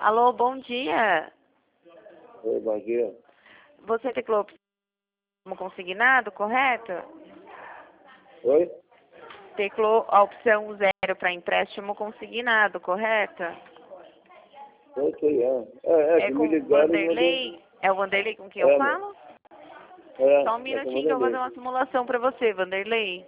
Alô, bom dia. Oi, bom dia. Você teclou como consignado, correto? Oi? Teclou a opção 0 para empréstimo consignado, correto? Sei, que Com me o ligaram e Vanderlei? É o Vanderlei com quem eu né? falo? Só um É com minutinho que eu vou fazer Vanderlei. uma simulação para você, Vanderlei.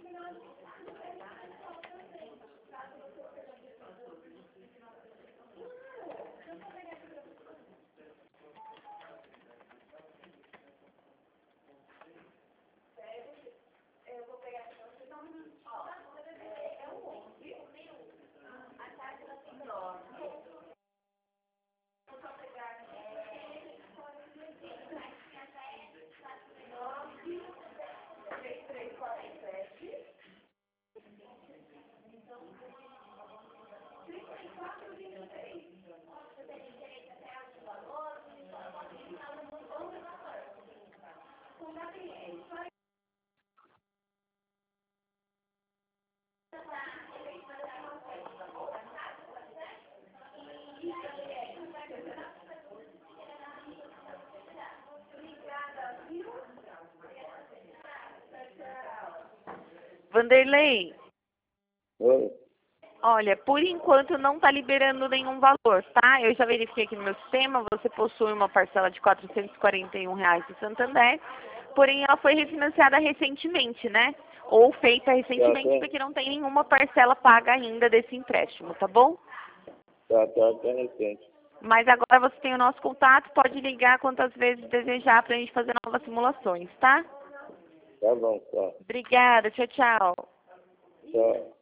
Vanderlei, Oi? olha, por enquanto não está liberando nenhum valor, tá? Eu já verifiquei aqui no meu sistema, você possui uma parcela de R$ 441 do Santander, porém ela foi refinanciada recentemente, né? Ou feita recentemente porque não tem nenhuma parcela paga ainda desse empréstimo, tá bom? Tá recente. Mas agora você tem o nosso contato, pode ligar quantas vezes desejar para a gente fazer novas simulações, tá? Tá bom, tá. Obrigada, tchau, tchau. Tchau.